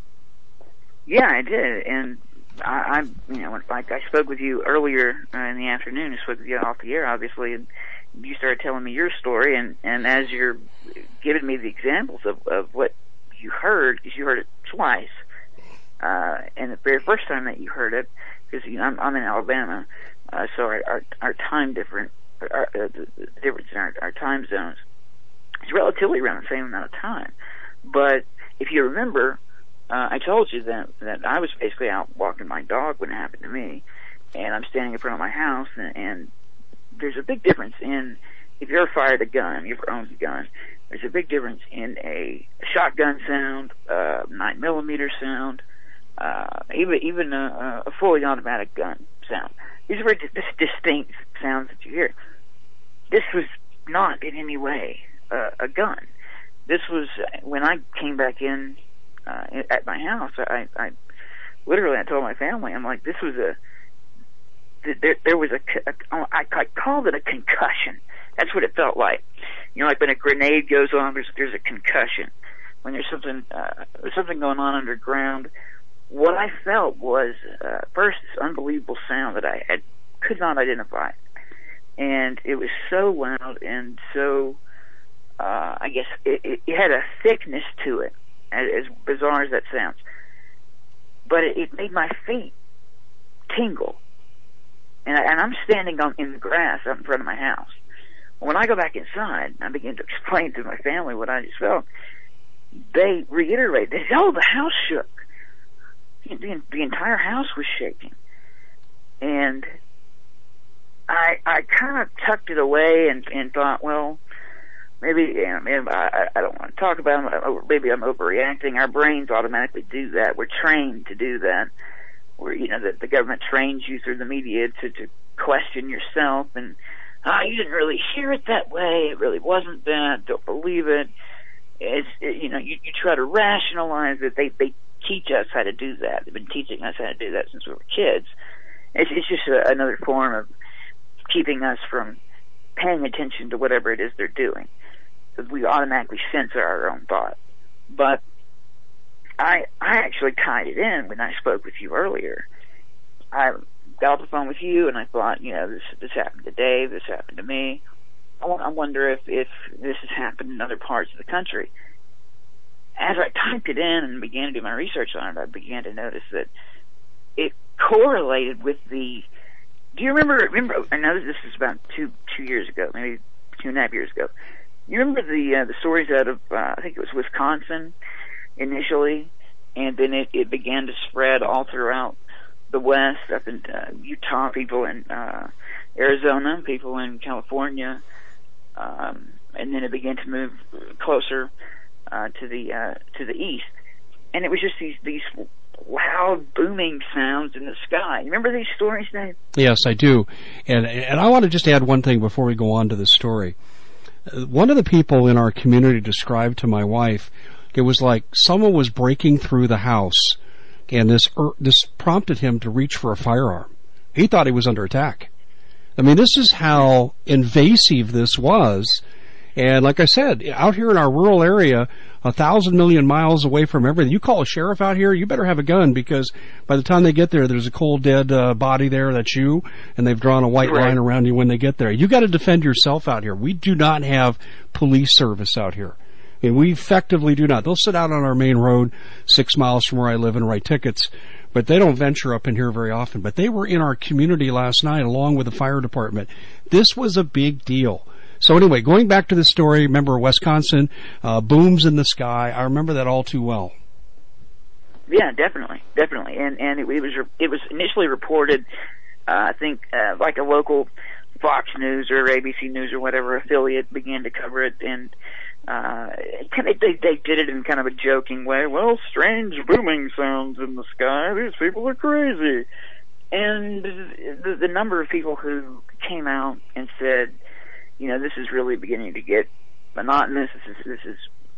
Yeah, I did, and I, I you know, like I spoke with you earlier uh, in the afternoon. I spoke with you off the air, obviously, and you started telling me your story, and, and as you're giving me the examples of, of what you heard, because you heard it twice, uh, and the very first time that you heard it, because you know, I'm, I'm in Alabama, uh, so our, our, our time different, our, uh, the, the difference in our, our time zones is relatively around the same amount of time. But if you remember, uh, I told you that, that I was basically out walking my dog when it happened to me, and I'm standing in front of my house, and, and there's a big difference in, if you ever fired a gun, you ever owned a gun, there's a big difference in a shotgun sound, uh, nine millimeter sound, uh, even, even a, a fully automatic gun sound. These are very dis- distinct sounds that you hear. This was not in any way uh, a gun. This was, when I came back in, uh, at my house, I, I literally, I told my family, I'm like, this was a, There, there was a, a, I called it a concussion. That's what it felt like. You know, like when a grenade goes on, there's, there's a concussion. When there's something, uh, there's something going on underground. What I felt was, uh, first, this unbelievable sound that I had, could not identify. And it was so loud and so, uh, I guess, it, it, it had a thickness to it, as, as bizarre as that sounds. But it, it made my feet tingle. And, I, and I'm standing on, in the grass out in front of my house. When I go back inside, I begin to explain to my family what I just felt. they reiterated, they said, oh, the house shook. The, the entire house was shaking. And I I kind of tucked it away and, and thought, well, maybe, you know, maybe I, I don't want to talk about it. Maybe I'm overreacting. Our brains automatically do that. We're trained to do that. Where, you know, the, the government trains you through the media to, to question yourself and, ah, oh, you didn't really hear it that way. It really wasn't that. Don't believe it. It's, it, you know, you, you try to rationalize it. They, they teach us how to do that. They've been teaching us how to do that since we were kids. It's, it's just a, another form of keeping us from paying attention to whatever it is they're doing. Because we automatically censor our own thought. But I I actually tied it in when I spoke with you earlier. I got off the phone with you and I thought, you know, this this happened to Dave, this happened to me. I, I wonder if, if this has happened in other parts of the country. As I typed it in and began to do my research on it, I began to notice that it correlated with the. Do you remember? Remember? I know this is about two two years ago, maybe two and a half years ago. You remember the uh, the stories out of uh, I think it was Wisconsin initially, and then it, it began to spread all throughout the West, up in uh, Utah, people in uh, Arizona, people in California, um, and then it began to move closer uh, to the uh, to the east, and it was just these these loud booming sounds in the sky. You remember these stories, Dave? Yes, I do, and and I want to just add one thing before we go on to the story. One of the people in our community described to my wife, it was like someone was breaking through the house, and this er, this prompted him to reach for a firearm. He thought he was under attack. I mean, this is how invasive this was. And like I said, out here in our rural area, a thousand million miles away from everything, you call a sheriff out here, you better have a gun, because by the time they get there, there's a cold, dead uh, body there, that's you, and they've drawn a white right. line around you when they get there. You got to defend yourself out here. We do not have police service out here. I mean, we effectively do not. They'll sit out on our main road six miles from where I live and write tickets, but they don't venture up in here very often. But they were in our community last night along with the fire department. This was a big deal. So anyway, going back to the story, remember Wisconsin, uh, booms in the sky. I remember that all too well. Yeah, definitely, definitely. And and it, it was it was initially reported, uh, I think, uh, like a local Fox News or A B C News or whatever affiliate began to cover it, and uh, they, they they did it in kind of a joking way. Well, strange booming sounds in the sky. These people are crazy. And the, the number of people who came out and said, you know, this is really beginning to get monotonous. This is, this is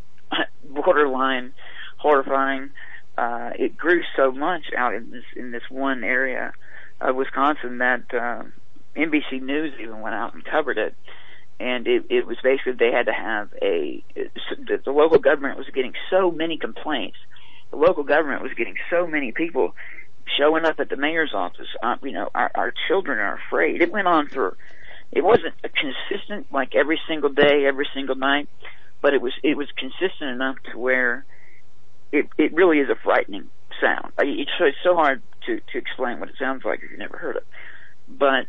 borderline horrifying. Uh, it grew so much out in this in this one area of Wisconsin that uh, N B C News even went out and covered it. And it, it was basically they had to have a the, the local government was getting so many complaints. The local government was getting so many people showing up at the mayor's office. Uh, you know, our, our children are afraid. It went on for. It wasn't a consistent, like every single day, every single night, but it was it was consistent enough to where it it really is a frightening sound. I, it's, so, it's so hard to, to explain what it sounds like if you've never heard it. But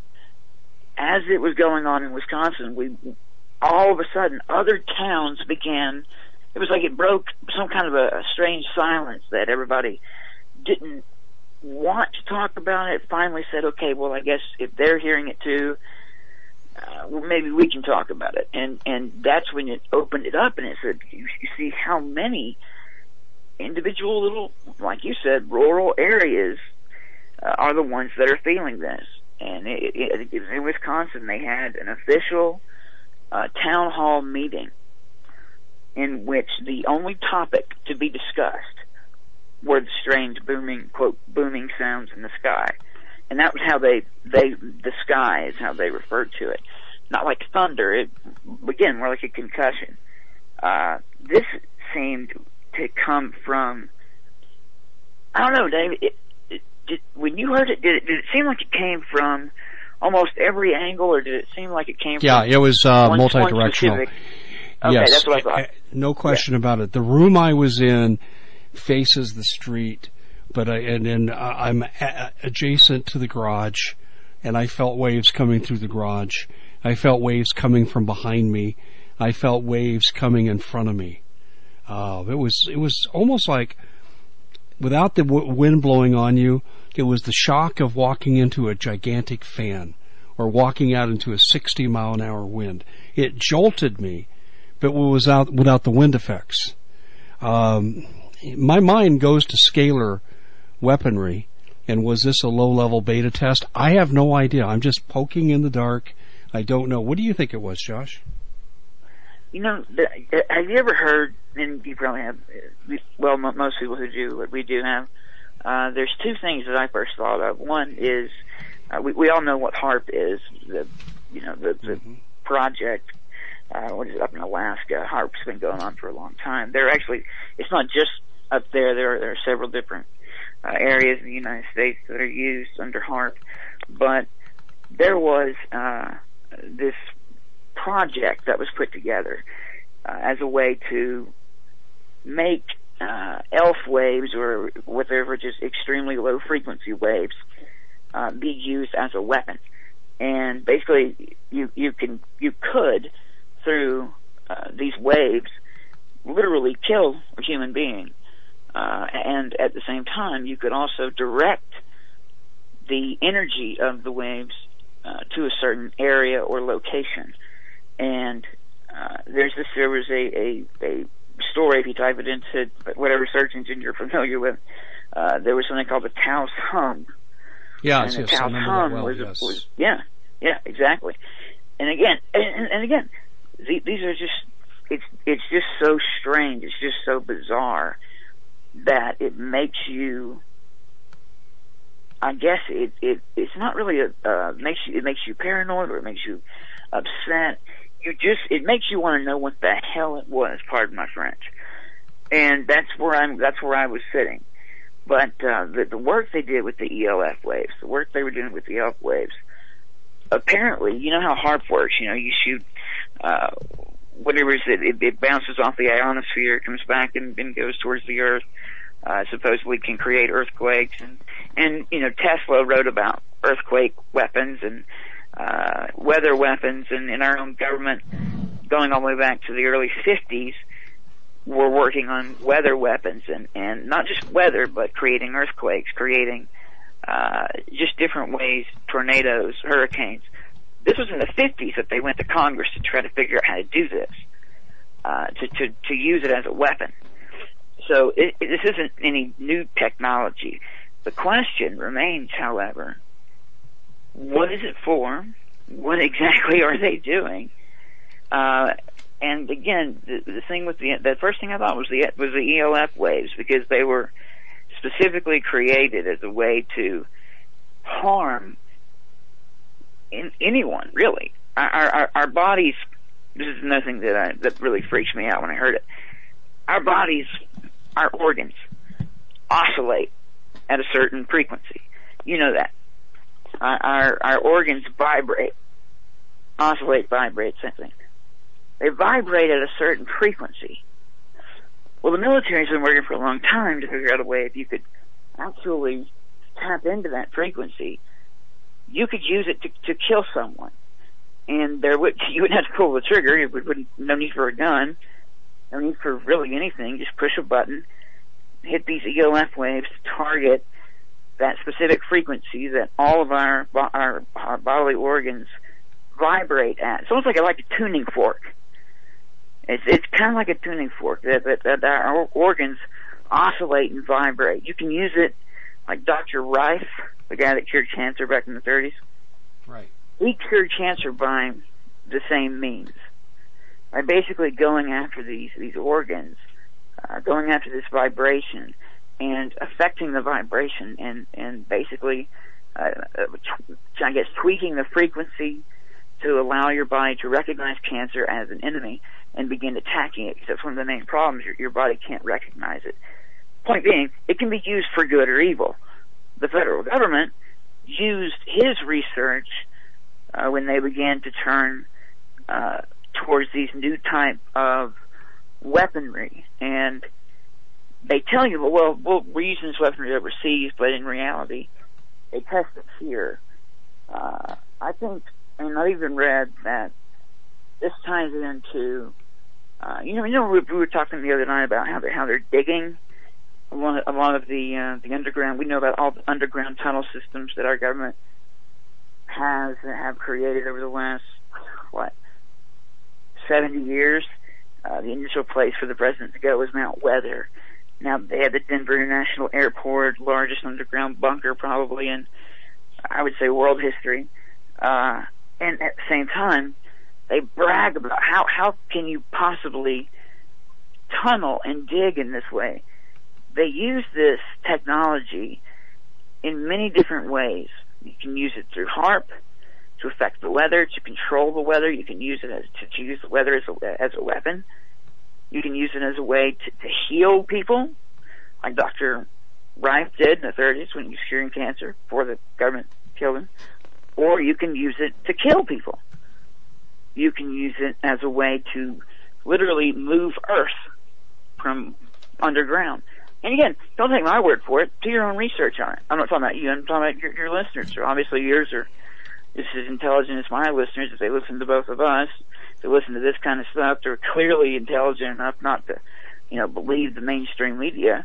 as it was going on in Wisconsin, we all of a sudden other towns began. It was like it broke some kind of a, a strange silence that everybody didn't want to talk about it. Finally said, okay, well, I guess if they're hearing it too, Uh, well, maybe we can talk about it. And and that's when it opened it up, and it said, you, you see how many individual little, like you said, rural areas uh, are the ones that are feeling this. And it, it, it, in Wisconsin, they had an official uh, town hall meeting in which the only topic to be discussed were the strange booming, quote, booming sounds in the sky. And that was how they, they, the sky is how they referred to it. Not like thunder, it, again, more like a concussion. Uh, this seemed to come from, I don't know, Dave, it, it, did, when you heard it did, it, did it seem like it came from almost every angle, or did it seem like it came yeah, from... Yeah, it was, uh, one, multi-directional. One okay, yes, that's what I thought. No question yeah. about it. The room I was in faces the street, but I, and, and I'm a- adjacent to the garage, and I felt waves coming through the garage. I felt waves coming from behind me. I felt waves coming in front of me. Uh, it was it was almost like, without the w- wind blowing on you, it was the shock of walking into a gigantic fan or walking out into a sixty mile an hour wind. It jolted me, but it was out without the wind effects. Um, my mind goes to scalar weaponry, and was this a low-level beta test? I have no idea. I'm just poking in the dark. I don't know. What do you think it was, Josh? You know, the, have you ever heard, and you probably have, well, most people who do what we do have, uh, there's two things that I first thought of. One is, uh, we, we all know what HAARP is, the, you know, the, the mm-hmm. project, uh, what is it, up in Alaska. HAARP's been going on for a long time. They're actually, it's not just up there, there are, there are several different uh, areas in the United States that are used under HAARP, but there was, uh, this project that was put together uh, as a way to make uh, ELF waves, or whatever, just extremely low frequency waves, uh, be used as a weapon. And basically, you you can you could through uh, these waves literally kill a human being, uh, and at the same time, you could also direct the energy of the waves uh, to a certain area or location. And uh, there's this. There was a, a a story. If you type it into whatever search engine you're familiar with, uh, there was something called the Taos Hum. Yeah, and yes, the Taos Hum well, was, yes. was yeah, yeah, exactly. And again, and, and again, the, these are just. It's it's just so strange. It's just so bizarre that it makes you. I guess it it it's not really a uh, makes you it makes you paranoid, or it makes you upset. You just, it makes you want to know what the hell it was, pardon my French. And that's where I'm, that's where I was sitting. But, uh, the, the work they did with the E L F waves, the work they were doing with the E L F waves, apparently, you know how HAARP works, you know, you shoot, uh, whatever it is, it, it bounces off the ionosphere, comes back and, and goes towards the Earth, uh, supposedly can create earthquakes, and, and, you know, Tesla wrote about earthquake weapons and, Uh, weather weapons, and in our own government, going all the way back to the early fifties, we're working on weather weapons, and, and not just weather, but creating earthquakes, creating uh, just different ways, tornadoes, hurricanes. This was in the fifties that they went to Congress to try to figure out how to do this, uh, to, to, to use it as a weapon. So it, it, this isn't any new technology. The question remains, however, what is it for? What exactly are they doing? Uh, and again, the, the thing with the, the first thing I thought was the, was the E L F waves, because they were specifically created as a way to harm in, anyone, really. Our, our, our bodies, this is another thing that I, that really freaks me out when I heard it. Our bodies, our organs, oscillate at a certain frequency. You know that. Our, our organs vibrate, oscillate, vibrate, something. They vibrate at a certain frequency. Well, the military's been working for a long time to figure out a way if you could actually tap into that frequency, you could use it to, to kill someone. And there would, you wouldn't have to pull the trigger. It wouldn't, no need for a gun, no need for really anything. Just push a button, hit these E L F waves to target that specific frequency that all of our, our our bodily organs vibrate at. It's almost like a, like a tuning fork. It's it's kind of like a tuning fork that, that that our organs oscillate and vibrate. You can use it like Doctor Rife, the guy that cured cancer back in the thirties. Right. He cured cancer by the same means, by basically going after these these organs, uh, going after this vibration, and affecting the vibration, and, and basically, uh, I guess, tweaking the frequency to allow your body to recognize cancer as an enemy and begin attacking it, because that's one of the main problems. Your, your body can't recognize it. Point being, it can be used for good or evil. The federal government used his research uh, when they began to turn uh, towards these new type of weaponry, and they tell you, well, well, we're using this weaponry overseas, but in reality, they test it here. Uh, I think, and I've even read that this ties into Uh, you know, you know, we, we were talking the other night about how they're how they're digging a lot, a lot of the uh, the underground. We know about all the underground tunnel systems that our government has have created over the last what seventy years. Uh, the initial place for the president to go was Mount Weather. Now they have the Denver International Airport, largest underground bunker probably in, I would say, world history. Uh, and at the same time, they brag about how, how can you possibly tunnel and dig in this way. They use this technology in many different ways. You can use it through HAARP to affect the weather, to control the weather. You can use it as, to, to use the weather as a, as a weapon. You can use it as a way to, to heal people, like Doctor Rife did in the thirties when he was curing cancer before the government killed him. Or you can use it to kill people. You can use it as a way to literally move Earth from underground. And again, don't take my word for it. Do your own research on it. I'm not talking about you. I'm talking about your, your listeners. So obviously yours are just as intelligent as my listeners. If they listen to both of us, if they listen to this kind of stuff, they're clearly intelligent enough not to, you know, believe the mainstream media.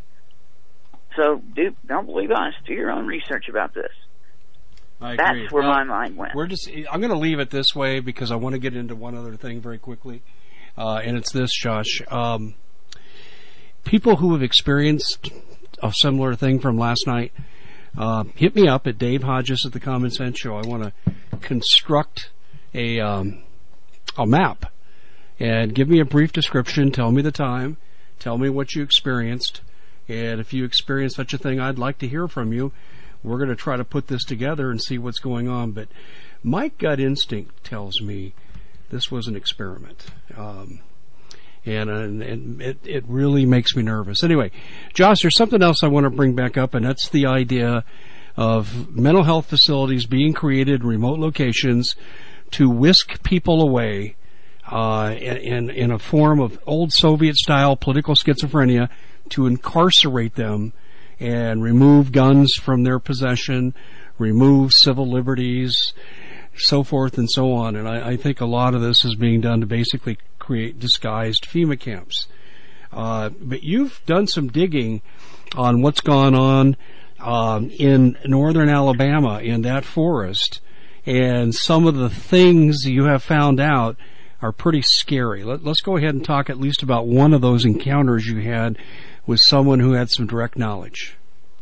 So do, don't believe us. Do your own research about this. I agree. That's where well, my mind went. We're just. I'm going to leave it this way because I want to get into one other thing very quickly, uh, and it's this, Josh. Um, people who have experienced a similar thing from last night, uh, hit me up at Dave Hodges at the Common Sense Show. I want to construct a um, a map and give me a brief description. Tell me the time. Tell me what you experienced, and if you experienced such a thing, I'd like to hear from you. We're going to try to put this together and see what's going on. But my gut instinct tells me this was an experiment. Um, and, and, and it, it really makes me nervous. Anyway, Josh, there's something else I want to bring back up, and that's the idea of mental health facilities being created in remote locations to whisk people away uh, in, in a form of old Soviet-style political schizophrenia to incarcerate them and remove guns from their possession, remove civil liberties, so forth and so on. And I, I think a lot of this is being done to basically create disguised FEMA camps. Uh, but you've done some digging on what's gone on um, in northern Alabama in that forest, and some of the things you have found out are pretty scary. Let, let's go ahead and talk at least about one of those encounters you had with someone who had some direct knowledge.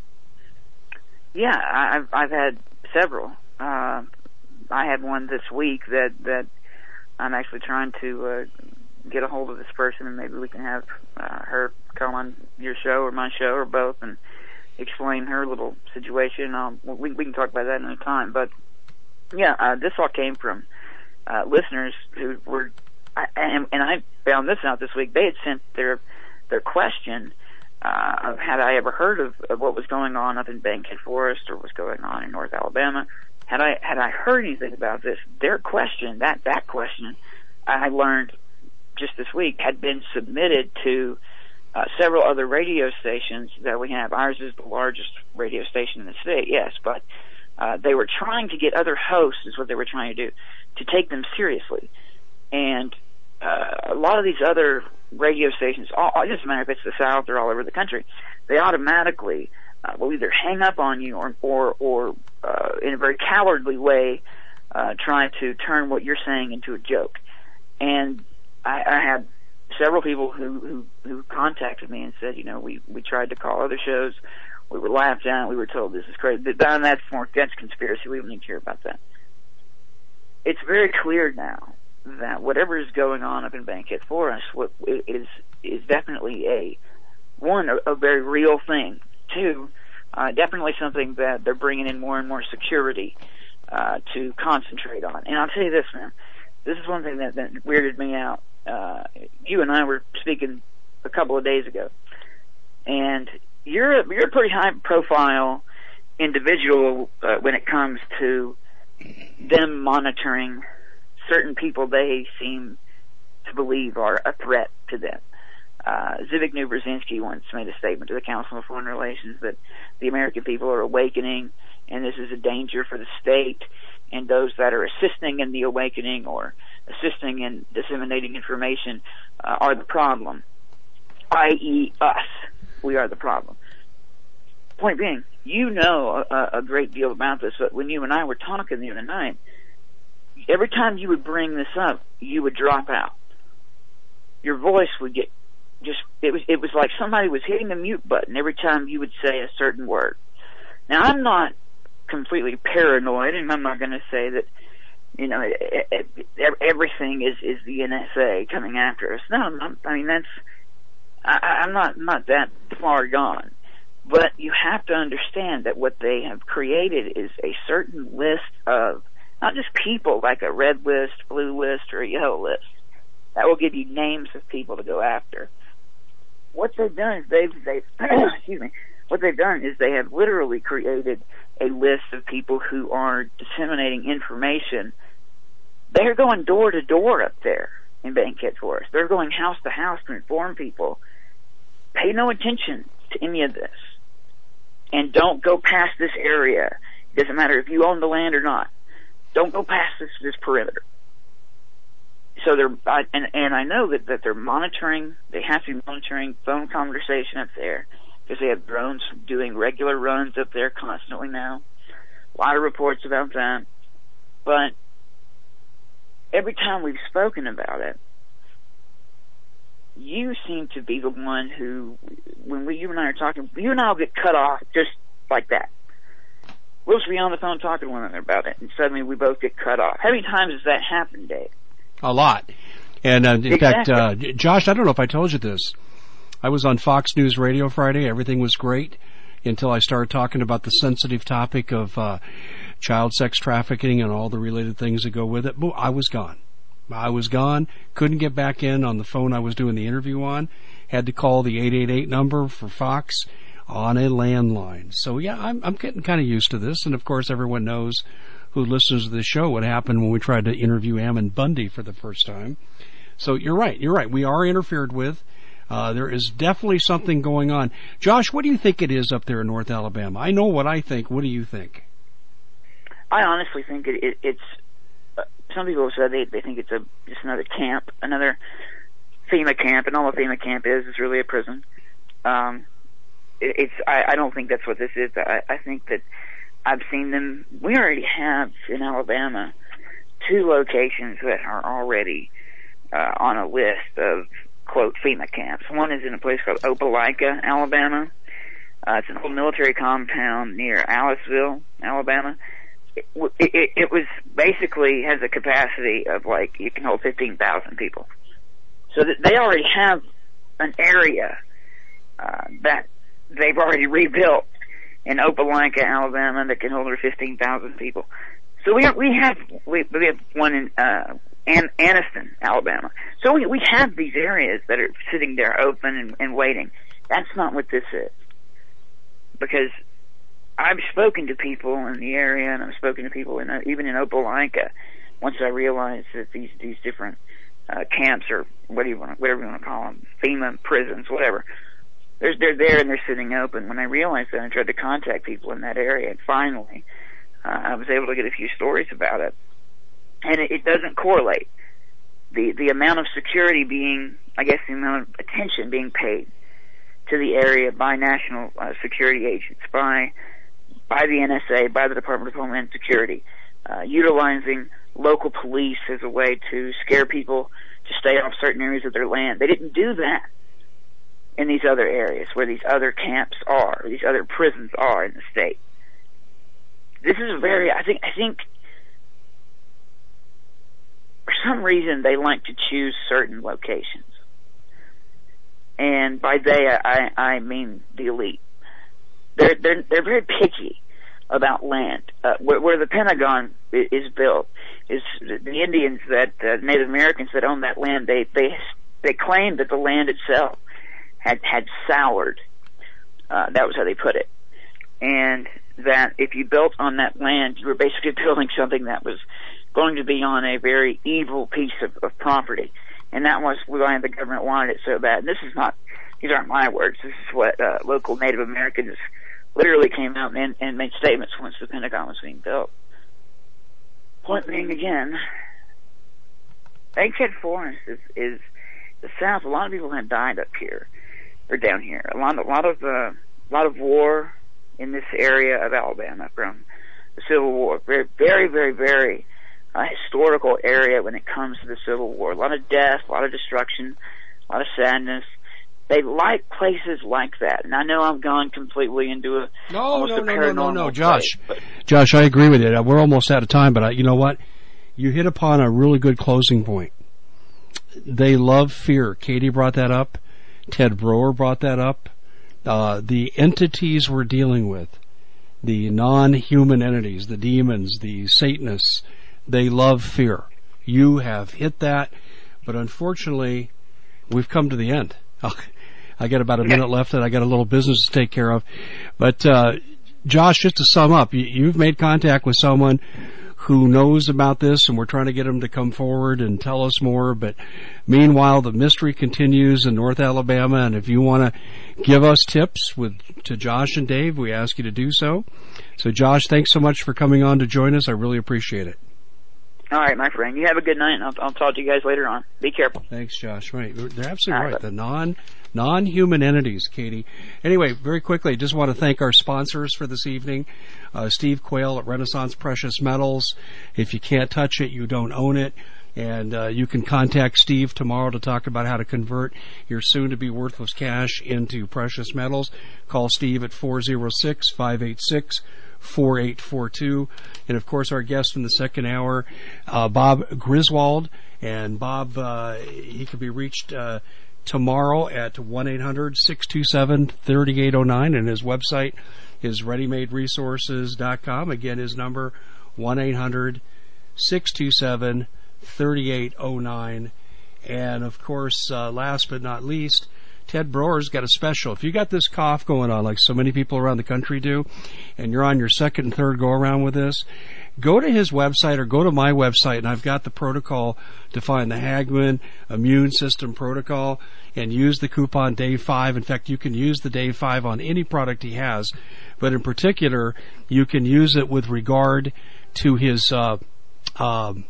Yeah, I've I've had several. Uh, I had one this week that that I'm actually trying to uh, get a hold of this person, and maybe we can have uh, her come on your show or my show or both, and explain her little situation. Um, we we can talk about that another time. But yeah, uh, this all came from uh, listeners who were, I, and, and I found this out this week. They had sent their their question. Uh, had I ever heard of, of what was going on up in Bankhead Forest or what was going on in North Alabama? Had I had I heard anything about this? Their question, that that question, I learned just this week, had been submitted to uh, several other radio stations that we have. Ours is the largest radio station in the state, yes, but uh, they were trying to get other hosts, is what they were trying to do, to take them seriously. And uh, a lot of these other radio stations, all, it doesn't matter if it's the South or all over the country, they automatically uh, will either hang up on you or or, or uh, in a very cowardly way uh, try to turn what you're saying into a joke. And I, I had several people who, who who contacted me and said, you know, we we tried to call other shows, we were laughed at, we were told this is crazy. But that's more that's conspiracy. We don't need to hear about that. It's very clear now that whatever is going on up in Bankhead Forest what is is definitely a one a, a very real thing. Two, uh, definitely something that they're bringing in more and more security uh, to concentrate on. And I'll tell you this, man, this is one thing that, that weirded me out. Uh, you and I were speaking a couple of days ago, and you're a, you're a pretty high profile individual uh, when it comes to them monitoring certain people they seem to believe are a threat to them. Uh, Zbigniew Brzezinski once made a statement to the Council of Foreign Relations that the American people are awakening, and this is a danger for the state, and those that are assisting in the awakening or assisting in disseminating information uh, are the problem, that is us. We are the problem. Point being, you know a, a great deal about this, but when you and I were talking the other night, every time you would bring this up, you would drop out. Your voice would get just, it was, it was like somebody was hitting the mute button every time you would say a certain word. Now, I'm not completely paranoid, and I'm not going to say that, you know, everything is, is the N S A coming after us. No, I'm not, I mean, that's, I, I'm not, not that far gone. But you have to understand that what they have created is a certain list of, not just people, like a red list, blue list, or a yellow list. That will give you names of people to go after. What they've done is they've, they've excuse me, what they've done is they have literally created a list of people who are disseminating information. They're going door to door up there in Bankhead Forest. They're going house to house to inform people. Pay no attention to any of this. And don't go past this area. It doesn't matter if you own the land or not. Don't go past this, this perimeter. So they're, I, and, and I know that, that they're monitoring, they have to be monitoring phone conversation up there, because they have drones doing regular runs up there constantly now. A lot of reports about that. But every time we've spoken about it, you seem to be the one who, when we, you and I are talking, you and I will get cut off just like that. We'll just be on the phone talking to one another about it, and suddenly we both get cut off. How many times has that happened, Dave? A lot. And uh, in Exactly. fact, uh, Josh, I don't know if I told you this. I was on Fox News Radio Friday. Everything was great until I started talking about the sensitive topic of uh, child sex trafficking and all the related things that go with it. Boom, I was gone. I was gone. Couldn't get back in on the phone I was doing the interview on. Had to call the eight eight eight number for Fox on a landline. So, yeah, I'm, I'm getting kind of used to this. And, of course, everyone knows who listens to the show what happened when we tried to interview Ammon Bundy for the first time. So you're right. You're right. We are interfered with. Uh, there is definitely something going on. Josh, what do you think it is up there in North Alabama? I know what I think. What do you think? I honestly think it, it, it's, uh, some people have said they, they think it's a just another camp, another FEMA camp, and all a FEMA camp is is really a prison. Um, it, it's I, I don't think that's what this is. I, I think that I've seen them. We already have in Alabama two locations that are already uh, on a list of, quote, FEMA camps. One is in a place called Opelika, Alabama. Uh, it's an old military compound near Aliceville, Alabama. It, it, it was basically has a capacity of, like, you can hold fifteen thousand people. So that they already have an area uh, that they've already rebuilt in Opelika, Alabama, that can hold over fifteen thousand people. So we have, we have we, we have one in uh, An- Anniston, Alabama. So we we have these areas that are sitting there open and, and waiting. That's not what this is, because I've spoken to people in the area, and I've spoken to people in uh, even in Opelika. Once I realized that these these different uh, camps, or what do you want, whatever you want to call them, FEMA prisons, whatever. They're, they're there and they're sitting open. When I realized that, I tried to contact people in that area, and finally, uh, I was able to get a few stories about it. And it, it doesn't correlate. The the amount of security being, I guess, the amount of attention being paid to the area by national uh, security agents, by by the N S A, by the Department of Homeland Security, uh, utilizing local police as a way to scare people to stay off certain areas of their land. They didn't do that in these other areas where these other camps are, or these other prisons are in the state. This is very, I think, I think for some reason they like to choose certain locations. And by they, I, I mean the elite. They're, they're, they're very picky about land. Uh, where, where the Pentagon is built is the Indians that, uh, Native Americans that own that land, they, they, they claim that the land itself had had soured. Uh, that was how they put it. And that if you built on that land, you were basically building something that was going to be on a very evil piece of, of property. And that was why the government wanted it so bad. And this is not, these aren't my words. This is what uh, local Native Americans literally came out and, and made statements once the Pentagon was being built. Point being, again, Bankhead Forest is, is the South, a lot of people have died up here or down here. A lot, a lot of, uh, a lot of war in this area of Alabama from the Civil War. Very, very, very, very uh, historical area when it comes to the Civil War. A lot of death, a lot of destruction, a lot of sadness. They like places like that, and I know I've gone completely into a no, almost no, a no, no, no, no, paranormal Josh. place, but Josh, I agree with you. We're almost out of time, but I, you know what? You hit upon a really good closing point. They love fear. Katie brought that up. Ted Broer brought that up. Uh, the entities we're dealing with, the non-human entities, the demons, the Satanists, they love fear. You have hit that, but unfortunately, we've come to the end. I got about a minute left, and I got a little business to take care of. But uh, Josh, just to sum up, you, you've made contact with someone who knows about this, and we're trying to get him to come forward and tell us more. But meanwhile, the mystery continues in North Alabama, and if you want to give us tips with to Josh and Dave, we ask you to do so. So, Josh, thanks so much for coming on to join us. I really appreciate it. all right, my friend. You have a good night, and I'll, I'll talk to you guys later on. Be careful. Thanks, Josh. Right, they're absolutely All right. right. The non non-human entities, Katie. Anyway, very quickly, just want to thank our sponsors for this evening. Uh, Steve Quayle at Renaissance Precious Metals. If you can't touch it, you don't own it. And uh, you can contact Steve tomorrow to talk about how to convert your soon-to-be worthless cash into precious metals. Call Steve at four oh six, five eight six, four eight four two. And, of course, our guest in the second hour, uh, Bob Griswold. And Bob, uh, he can be reached uh, tomorrow at one eight hundred, six two seven, three eight zero nine. And his website is ready made resources dot com. Again, his number, one eight hundred, six two seven, three eight zero nine. And, of course, uh, last but not least, Ted Broer's got a special. If you got this cough going on like so many people around the country do, and you're on your second and third go-around with this, go to his website or go to my website, and I've got the protocol to find the Hagman Immune System Protocol, and use the coupon Day five. In fact, you can use the Day five on any product he has, but in particular, you can use it with regard to his uh, um,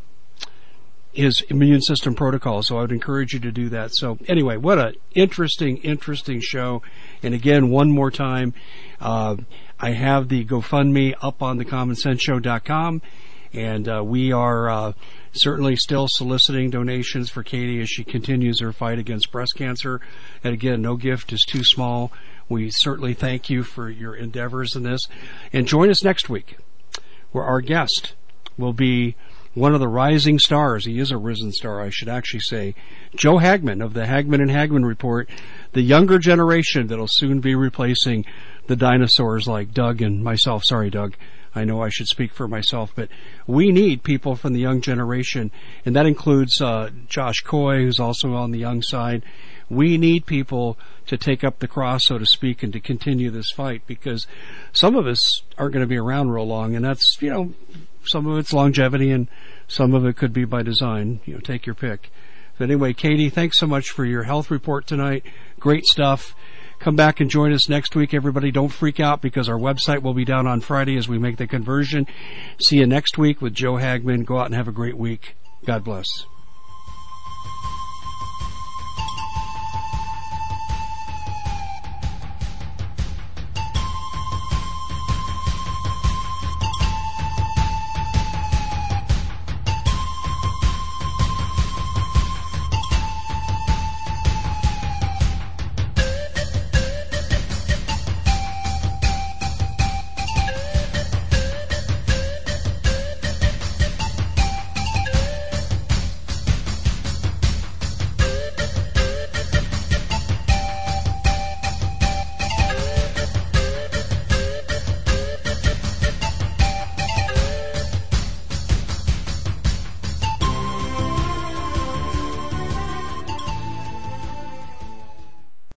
his immune system protocol. So I would encourage you to do that. So anyway, what an interesting, interesting show. And again, one more time, uh, I have the GoFundMe up on the common sense show dot com, and uh, we are uh, certainly still soliciting donations for Katie as she continues her fight against breast cancer. And again, no gift is too small. We certainly thank you for your endeavors in this. And join us next week, where our guest will be one of the rising stars. He is a risen star, I should actually say. Joe Hagman of the Hagman and Hagman Report, the younger generation that'll soon be replacing the dinosaurs like Doug and myself. Sorry, Doug. I know I should speak for myself, but we need people from the young generation, and that includes uh, Josh Coy, who's also on the young side. We need people to take up the cross, so to speak, and to continue this fight, because some of us aren't going to be around real long, and that's, you know, some of it's longevity, and some of it could be by design. You know, take your pick. But anyway, Katie, thanks so much for your health report tonight. Great stuff. Come back and join us next week, everybody. Don't freak out, because our website will be down on Friday as we make the conversion. See you next week with Joe Hagman. Go out and have a great week. God bless.